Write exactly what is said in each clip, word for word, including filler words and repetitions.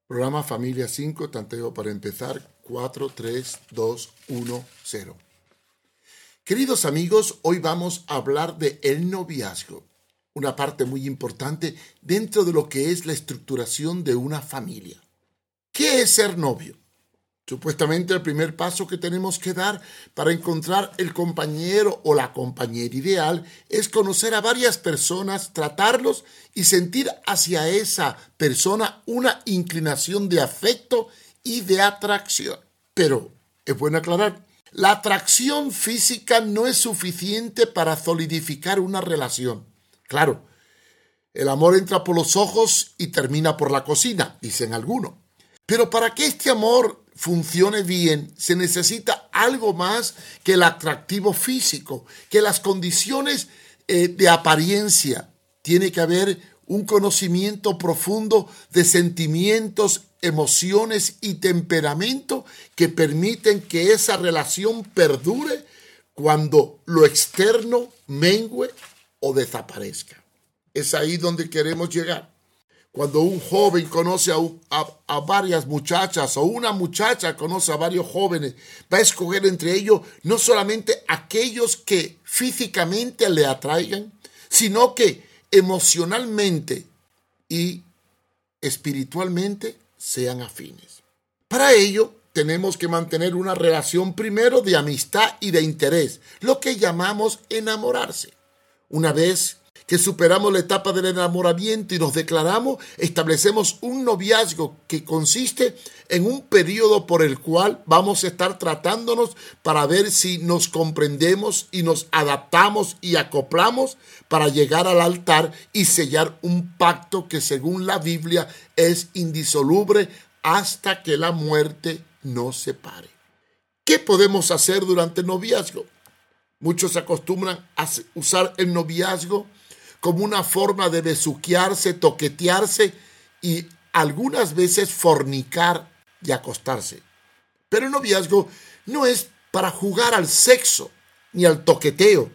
Programa Familia cinco, tanteo para empezar, cuatro, tres, dos, uno, cero. Queridos amigos, hoy vamos a hablar de el noviazgo, una parte muy importante dentro de lo que es la estructuración de una familia. ¿Qué es ser novio? Supuestamente el primer paso que tenemos que dar para encontrar el compañero o la compañera ideal es conocer a varias personas, tratarlos y sentir hacia esa persona una inclinación de afecto y de atracción. Pero es bueno aclarar, la atracción física no es suficiente para solidificar una relación. Claro, el amor entra por los ojos y termina por la cocina, dicen algunos. Pero para que este amor funcione bien, se necesita algo más que el atractivo físico, que las condiciones eh, de apariencia. Tiene que haber un conocimiento profundo de sentimientos, emociones y temperamento que permiten que esa relación perdure cuando lo externo mengue o desaparezca. Es ahí donde queremos llegar. Cuando un joven conoce a, a, a varias muchachas o una muchacha conoce a varios jóvenes, va a escoger entre ellos no solamente aquellos que físicamente le atraigan, sino que emocionalmente y espiritualmente sean afines. Para ello, tenemos que mantener una relación primero de amistad y de interés, lo que llamamos enamorarse. Una vez que superamos la etapa del enamoramiento y nos declaramos, establecemos un noviazgo que consiste en un periodo por el cual vamos a estar tratándonos para ver si nos comprendemos y nos adaptamos y acoplamos para llegar al altar y sellar un pacto que según la Biblia es indisoluble hasta que la muerte nos separe. ¿Qué podemos hacer durante el noviazgo? Muchos acostumbran a usar el noviazgo como una forma de besuquearse, toquetearse y algunas veces fornicar y acostarse. Pero el noviazgo no es para jugar al sexo ni al toqueteo.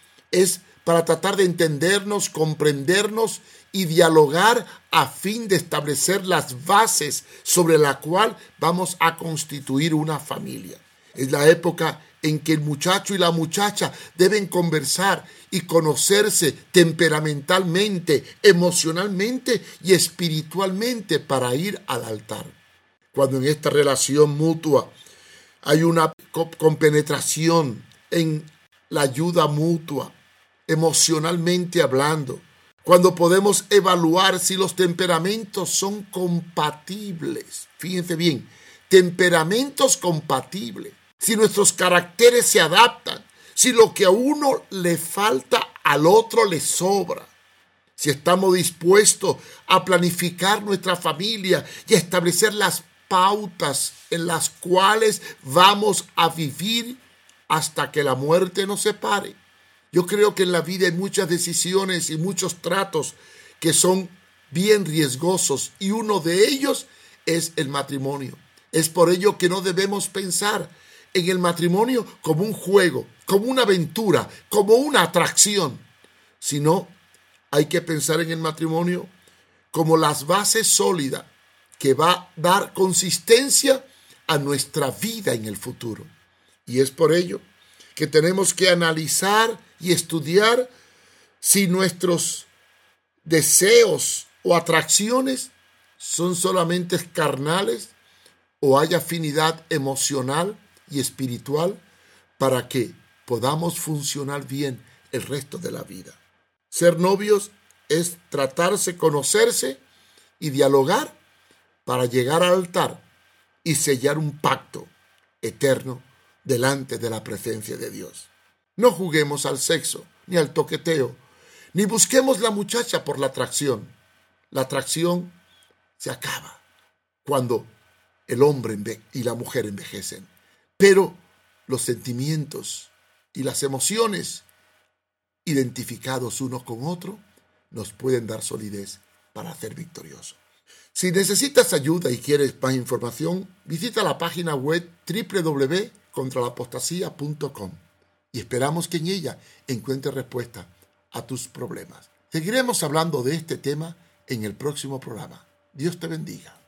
Es para tratar de entendernos, comprendernos y dialogar a fin de establecer las bases sobre la cual vamos a constituir una familia. Es la época en que el muchacho y la muchacha deben conversar y conocerse temperamentalmente, emocionalmente y espiritualmente para ir al altar. Cuando en esta relación mutua hay una compenetración en la ayuda mutua, emocionalmente hablando, cuando podemos evaluar si los temperamentos son compatibles, fíjense bien, temperamentos compatibles, si nuestros caracteres se adaptan, si lo que a uno le falta al otro le sobra, si estamos dispuestos a planificar nuestra familia y a establecer las pautas en las cuales vamos a vivir hasta que la muerte nos separe. Yo creo que en la vida hay muchas decisiones y muchos tratos que son bien riesgosos y uno de ellos es el matrimonio. Es por ello que no debemos pensar en el matrimonio como un juego, como una aventura, como una atracción, sino hay que pensar en el matrimonio como las bases sólidas que va a dar consistencia a nuestra vida en el futuro. Y es por ello que tenemos que analizar y estudiar si nuestros deseos o atracciones son solamente carnales o hay afinidad emocional y espiritual para que podamos funcionar bien el resto de la vida. Ser novios es tratarse, conocerse y dialogar para llegar al altar y sellar un pacto eterno delante de la presencia de Dios. No juguemos al sexo ni al toqueteo, ni busquemos la muchacha por la atracción. La atracción se acaba cuando el hombre y la mujer envejecen. Pero los sentimientos y las emociones identificados unos con otros nos pueden dar solidez para ser victoriosos. Si necesitas ayuda y quieres más información, visita la página web doble u doble u doble u punto contra la apostasía punto com y esperamos que en ella encuentres respuesta a tus problemas. Seguiremos hablando de este tema en el próximo programa. Dios te bendiga.